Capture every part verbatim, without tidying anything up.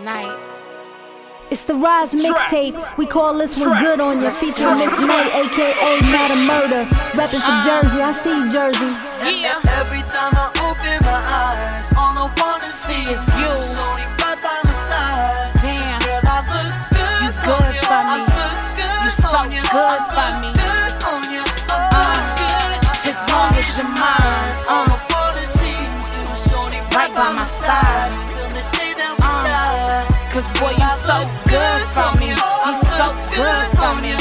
Night. It's the Rise mixtape. We call this one Good On Ya, featuring Miss May, aka Not a Murder. Reppin' for Jersey, I see you, Jersey. Yeah. Every time I open my eyes, all I wanna see is you. Only right by my side. Damn. Girl, I look good. You good on for I me. look good You so on ya. good I for look me. Good on ya. I look good. As long as you're mine. All I wanna see is you. Only right by my side till the day that we die. Cause boy, you so good for me. You so good for me.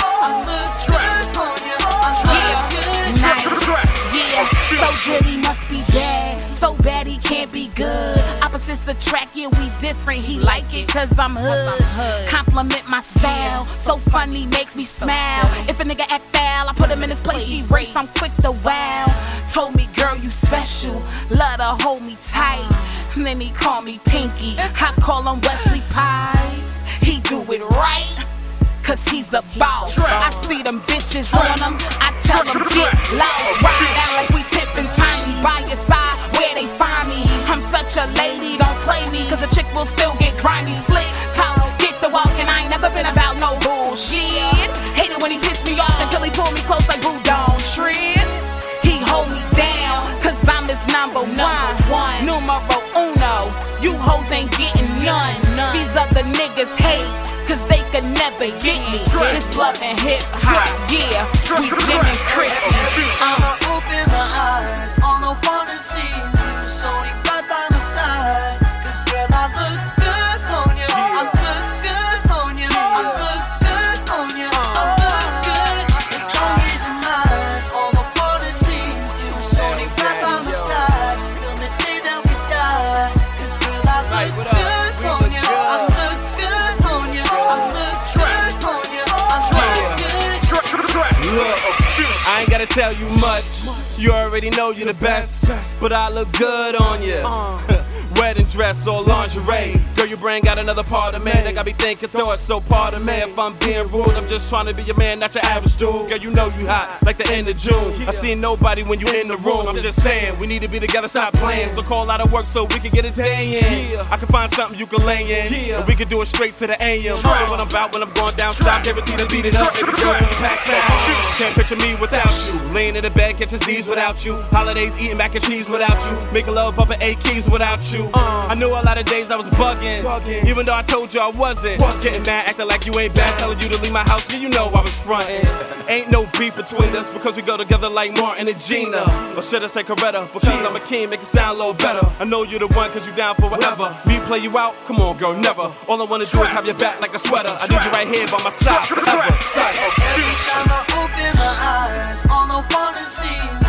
Yeah, yeah, so good he must be bad. So bad he can't be good. Opposites attract, yeah, we different. He like it cause I'm hood. Compliment my style. So funny, make me smile. If a nigga act foul, I put him in his place. Erase, I'm quick to wow. Told me, girl, you special. Love to hold me tight. And then he call me Pinky. I call him Wesley Pipes. He do it right, cause he's a boss. I see them bitches on him, I tell them get lost. Ride out like we tipping tiny. By your side, where they find me. I'm such a lady, don't play me, cause a chick will still get grimy. Slick, talk, get the walk, and I ain't never been about no bullshit. Hate it when he piss me off until he pull me close like boo, don't trip. He hold me down, cause I'm his number one, one. Numero uno, you hoes ain't getting none. These other niggas hate, cause they could never get me. This love and hip hop, yeah, we Jim and Chris. Every time I open my eyes, all I wanna see is you. Only right by my side. Cause girl, I look good on ya. I look good on ya. I look good on ya. I look good. As long as you're mine, all I wanna see is you. Only right by my side till the day that we die. Cause girl, I look good on ya. I look good on ya. I look good on ya. I look good. Look, I ain't gotta tell you much. You already know you're the best, but I look good on you. Wedding dress or lingerie. Girl, your brain got another part of me that got me thinking thoughts. So pardon me if I'm being rude. I'm just trying to be your man, not your average dude. Girl, you know you hot like the end of June. I see nobody when you in the room. I'm just saying, we need to be together, stop playing. So call out of work so we can get a day in. I can find something you can lay in, and we can do it straight to the A M. So when I'm out, when I'm going down south, guarantee to beat it up. Baby girl, when I'm packed out. Can't picture me without you. Laying in the bed, catching Z's without you. Holidays, eating mac and cheese without you. Making love up at eight keys without you. I knew a lot of days I was bugging, even though I told you I wasn't. Getting mad, acting like you ain't bad, telling you to leave my house, yeah, you know I was frontin'. Ain't no beef between us because we go together like Martin and Gina. Or should I say Coretta? Because I'm a king, make it sound a little better. I know you're the one cause you down for whatever. Me play you out? Come on, girl, never. All I wanna do is have your back like a sweater. I need you right here by my side forever. Every time I open my eyes, all I wanna see is